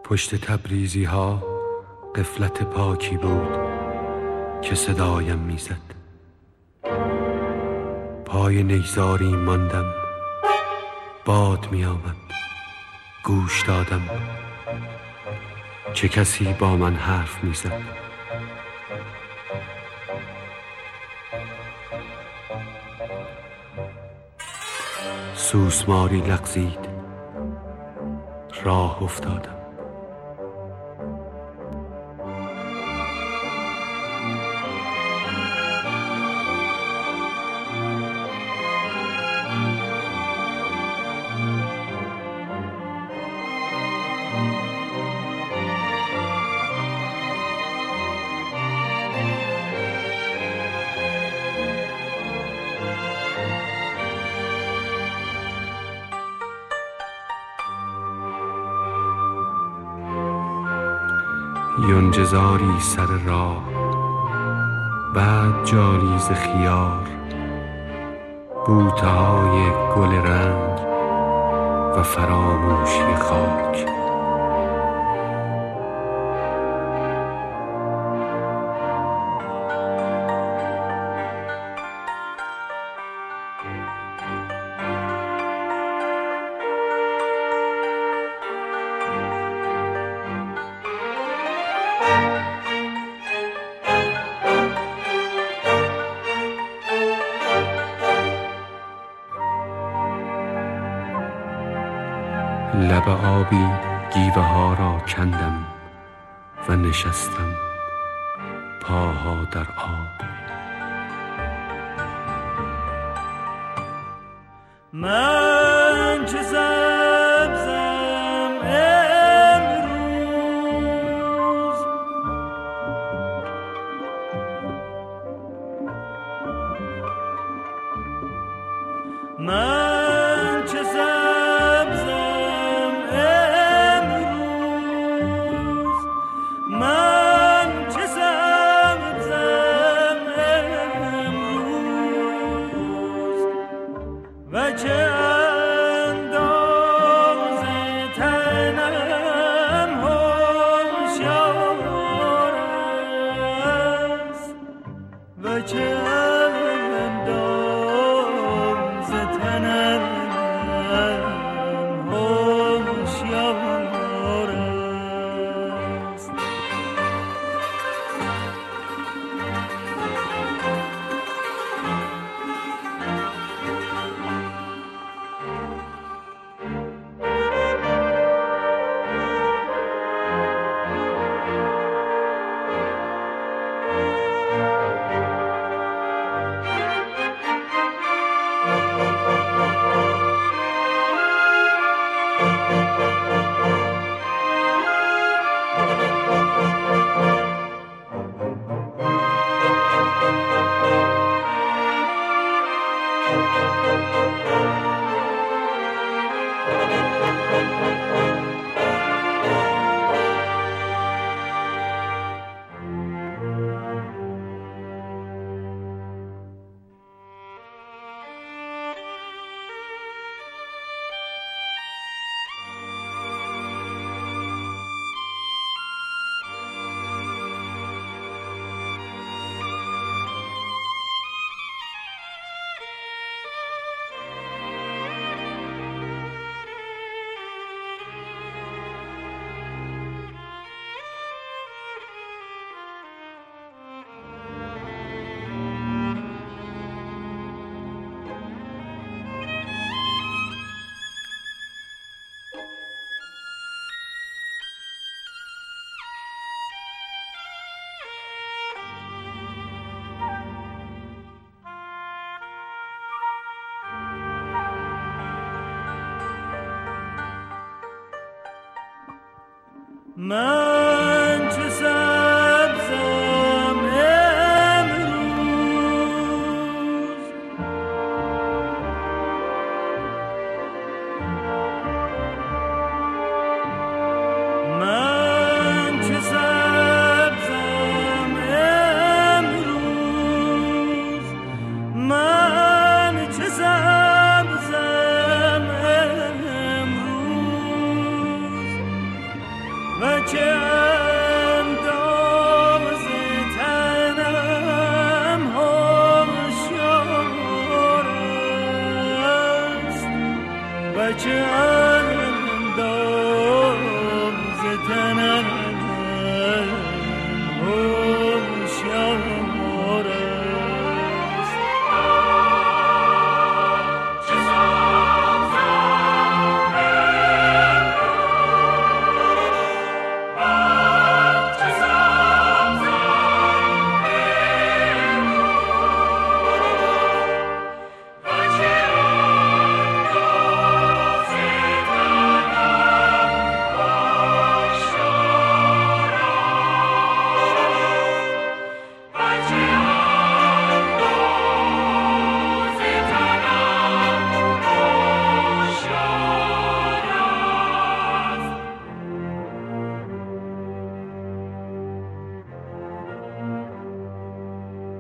پشت تبریزی ها غفلت پاکی بود که صدایم میزد. پای نیزاری ماندم، باد می آمد، گوش دادم چه کسی با من حرف می زد. سوسماری لغزید، راه افتادم. یونجه‌زاری سر راه، بعد جالیز خیار، بوته‌های گل رنگ و فراموشی خاک. لب آبی گیوه ها را کندم و نشستم پاها در آب. من چه سبزم امروز، من چه سبزم امروز، من چه سبزم امروز و چه اندازه تنم هوشیار است و چه اندازه تنم هوشیار است. من چه سبزم امروز، من چه سبزم امروز، من چه سبزم امروز و چه انداز تنم هوشیار است و چه انداز